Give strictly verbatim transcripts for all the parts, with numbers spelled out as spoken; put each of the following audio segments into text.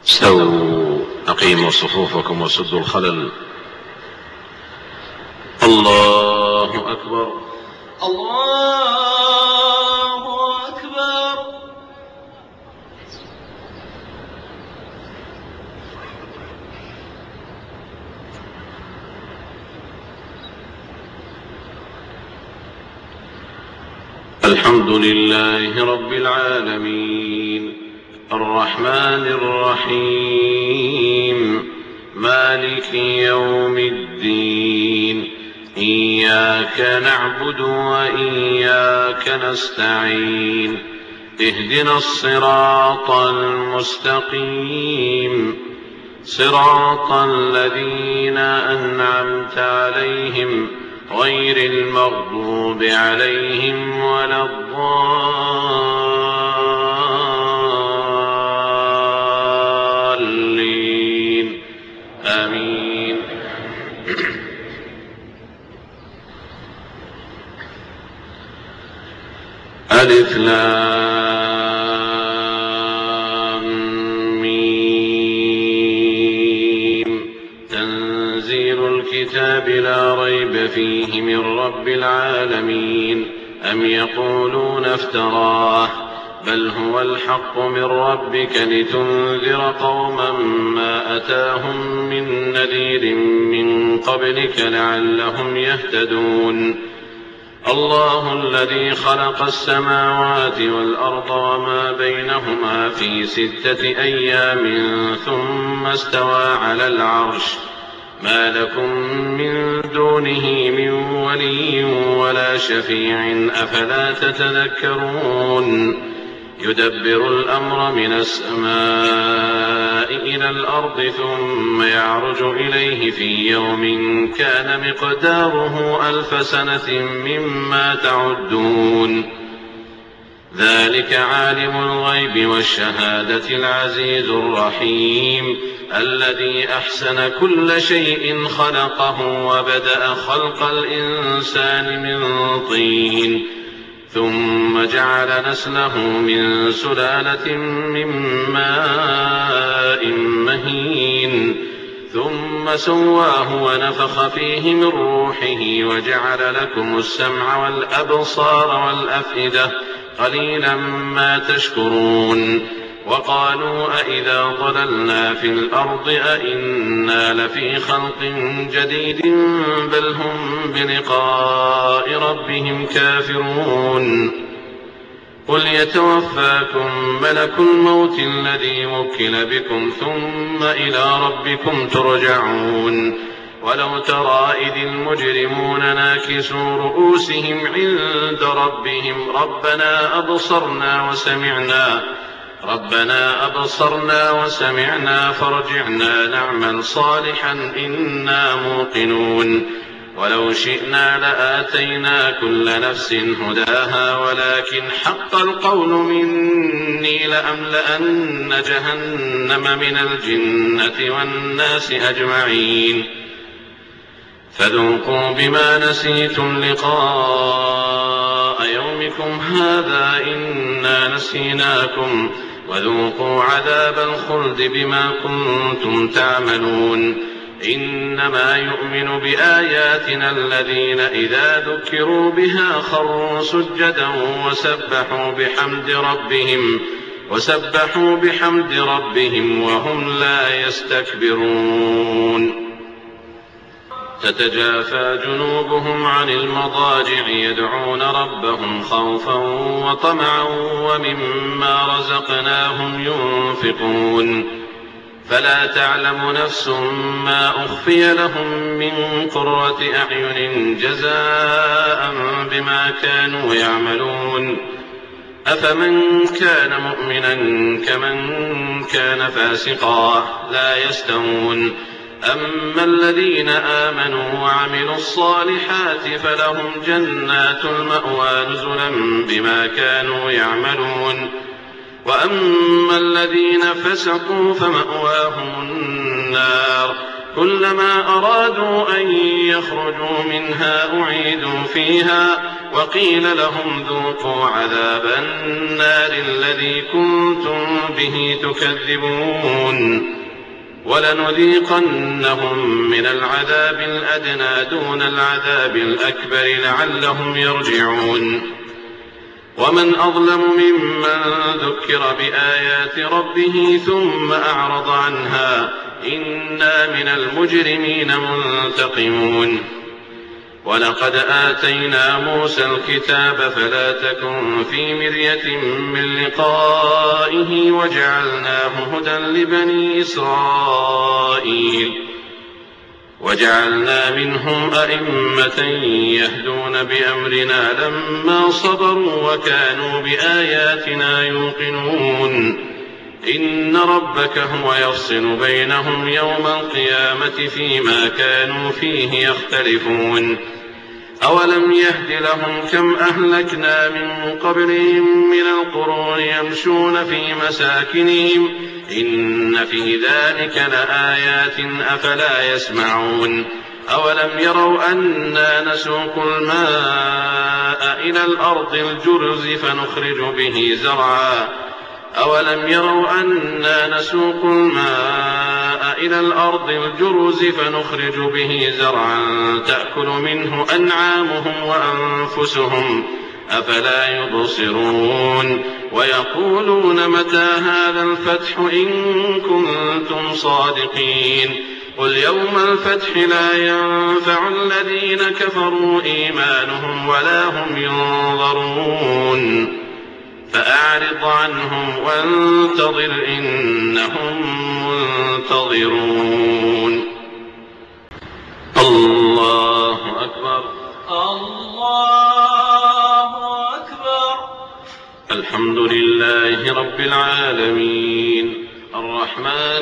استووا أقيموا صفوفكم وسدوا الخلل. الله أكبر. الله أكبر. الحمد لله رب العالمين الرحمن الرحيم مالك يوم الدين إياك نعبد وإياك نستعين اهدنا الصراط المستقيم صراط الذين أنعمت عليهم غير المغضوب عليهم ولا الضالين آمين. ألف لام ميم تنزيل الكتاب لا ريب فيه من رب العالمين. أم يقولون افتراه بل هو الحق من ربك لتنذر قوما ما أتاهم من نذير من قبلك لعلهم يهتدون. الله الذي خلق السماوات والأرض وما بينهما في ستة أيام ثم استوى على العرش ما لكم من دونه من ولي ولا شفيع أفلا تتذكرون. يدبر الأمر من السماء إلى الأرض ثم يعرج إليه في يوم كان مقداره ألف سنة مما تعدون. ذلك عالم الغيب والشهادة العزيز الرحيم الذي أحسن كل شيء خلقه وبدأ خلق الإنسان من طين ثم جعل نسله من سلالة من ماء مهين ثم سواه ونفخ فيه من روحه وجعل لكم السمع والأبصار والأفئدة قليلا ما تشكرون. وقالوا أئذا ضللنا في الأرض أئنا لفي خلق جديد بل هم بلقاء ربهم كافرون. قل يتوفاكم ملك الموت الذي وكل بكم ثم إلى ربكم ترجعون. ولو ترى إذ المجرمون ناكسوا رؤوسهم عند ربهم ربنا أبصرنا وسمعنا ربنا أبصرنا وسمعنا فارجعنا نعمل صالحا إنا موقنون. ولو شئنا لآتينا كل نفس هداها ولكن حق القول مني لأملأن جهنم من الجنة والناس أجمعين. فذوقوا بما نسيتم لقاء يومكم هذا إنا نسيناكم وذوقوا عذاب الخلد بما كنتم تعملون. إنما يؤمن بآياتنا الذين إذا ذكروا بها خروا سجدا وسبحوا بحمد ربهم وسبحوا بحمد ربهم وهم لا يستكبرون. تتجافى جنوبهم عن المضاجع يدعون ربهم خوفا وطمعا ومما رزقناهم ينفقون. فلا تعلم نفس ما أخفي لهم من قرة أعين جزاء بما كانوا يعملون. أفمن كان مؤمنا كمن كان فاسقا لا يستوون. أما الذين آمنوا وعملوا الصالحات فلهم جنات المأوى نزلا بما كانوا يعملون. وأما الذين فسقوا فمأواهم النار كلما أرادوا أن يخرجوا منها أعيدوا فيها وقيل لهم ذوقوا عذاب النار الذي كنتم به تكذبون ولنذيقنهم من العذاب الأدنى دون العذاب الأكبر لعلهم يرجعون ومن أظلم ممن ذكر بآيات ربه ثم أعرض عنها إنا من المجرمين منتقمون ولقد آتينا موسى الكتاب فلا تكن في مرية من لقائه وجعلناه هدى لبني إسرائيل وجعلنا منهم أئمة يهدون بأمرنا لما صبروا وكانوا بآياتنا يوقنون إن ربك هو يفصل بينهم يوم القيامة فيما كانوا فيه يختلفون أولم يهد لهم كم أهلكنا من قبلهم من القرون يمشون في مساكنهم إن في ذلك لآيات أفلا يسمعون أولم يروا أنا نسوق الماء إلى الأرض الجرز فنخرج به زرعا أولم يروا أنا نسوق الماء إلى الأرض الجرز فنخرج به زرعا تأكل منه أنعامهم وأنفسهم أفلا يبصرون ويقولون متى هذا الفتح إن كنتم صادقين قل يوم الفتح لا ينفع الذين كفروا إيمانهم ولا هم ينظرون فأعرض عنهم وانتظر إنهم منتظرون الله أكبر الله أكبر. الحمد لله رب العالمين الرحمن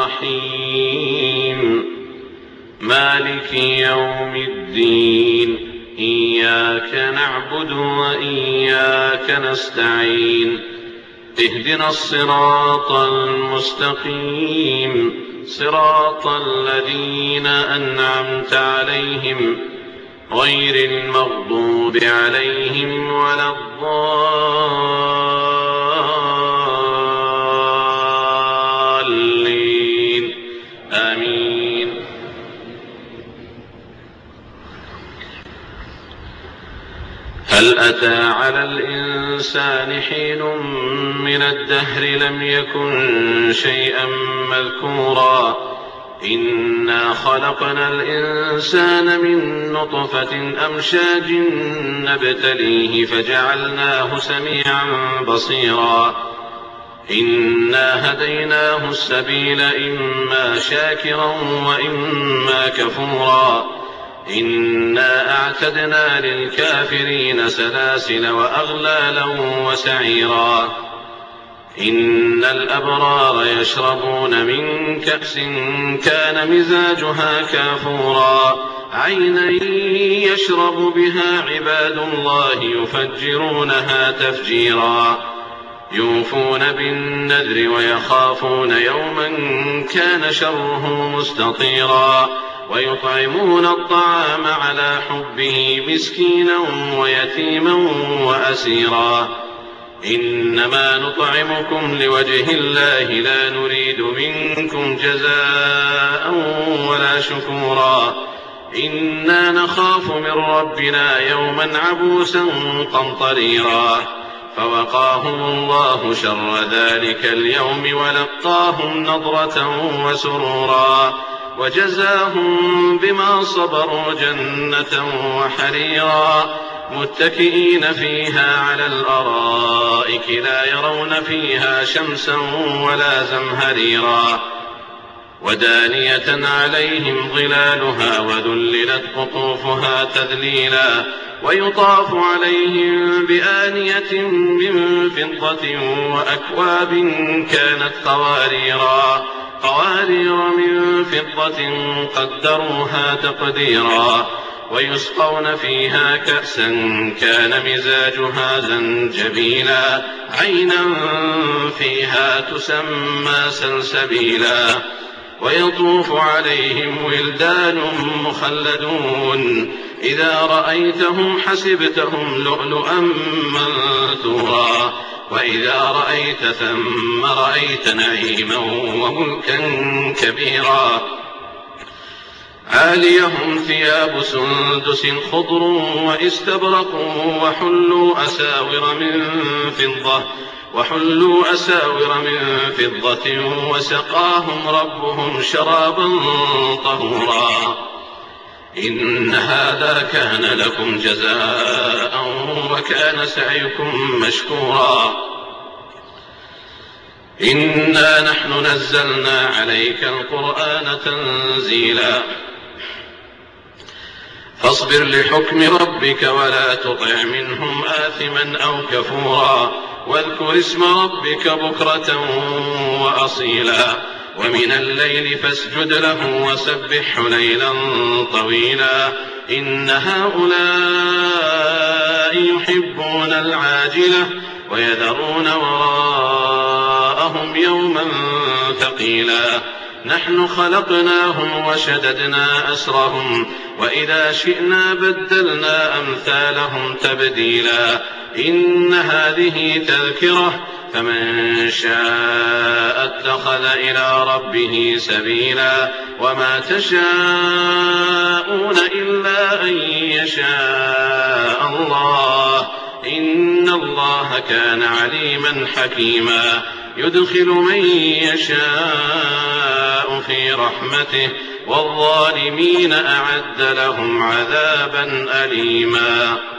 الرحيم مالك يوم الدين إياك نعبد وإياك نستعين اهدنا الصراط المستقيم صراط الذين أنعمت عليهم غير المغضوب عليهم ولا الضالين آمين. هل أتى على الإنسان حين من الدهر لم يكن شيئا مذكورا إنا خلقنا الإنسان من نطفة أمشاج نبتليه فجعلناه سميعا بصيرا إنا هديناه السبيل إما شاكرا وإما كفورا إنا أعتدنا للكافرين سلاسل وأغلالا وسعيرا إن الأبرار يشربون من كأس كان مزاجها كافورا عينا يشرب بها عباد الله يفجرونها تفجيرا يوفون بالنذر ويخافون يوما كان شره مستطيرا ويطعمون الطعام على حبه مسكينا ويتيما وأسيرا إنما نطعمكم لوجه الله لا نريد منكم جزاء ولا شكورا إنا نخاف من ربنا يوما عبوسا قمطريرا فوقاهم الله شر ذلك اليوم ولقاهم نضرة وسرورا وجزاهم بما صبروا جنة وحريرا متكئين فيها على الأرائك لا يرون فيها شمسا ولا زمهريرا ودانية عليهم ظلالها وذللت قطوفها تذليلا ويطاف عليهم بآنية من فضة وأكواب كانت قواريرا قوارير من فضة قدروها تقديرا ويسقون فيها كأسا كان مزاجها زنجبيلا عينا فيها تسمى سلسبيلا ويطوف عليهم ولدان مخلدون إذا رأيتهم حسبتهم لؤلؤا منثورا وإذا رأيت ثم رأيت نعيما وملكا كبيرا عاليهم ثياب سندس خضر واستبرق وحلوا أساور من فضة وحلوا أساور من فضة وسقاهم ربهم شرابا طهورا إن هذا كان لكم جزاء وكان سعيكم مشكورا إنا نحن نزلنا عليك القرآن تنزيلا فاصبر لحكم ربك ولا تطع منهم آثما أو كفورا واذكر اسم ربك بكرة وأصيلا ومن الليل فاسجد له وسبحه ليلا طويلا إن هؤلاء يحبون العاجلة ويذرون وراءهم يوما ثقيلا نحن خلقناهم وشددنا أسرهم وإذا شئنا بدلنا أمثالهم تبديلا إن هذه تذكرة فمن شاء اتخذ إلى ربه سبيلا وما تشاءون إلا أن يشاء الله إن الله كان عليما حكيما يدخل من يشاء في رحمته والظالمين أعد لهم عذابا أليما.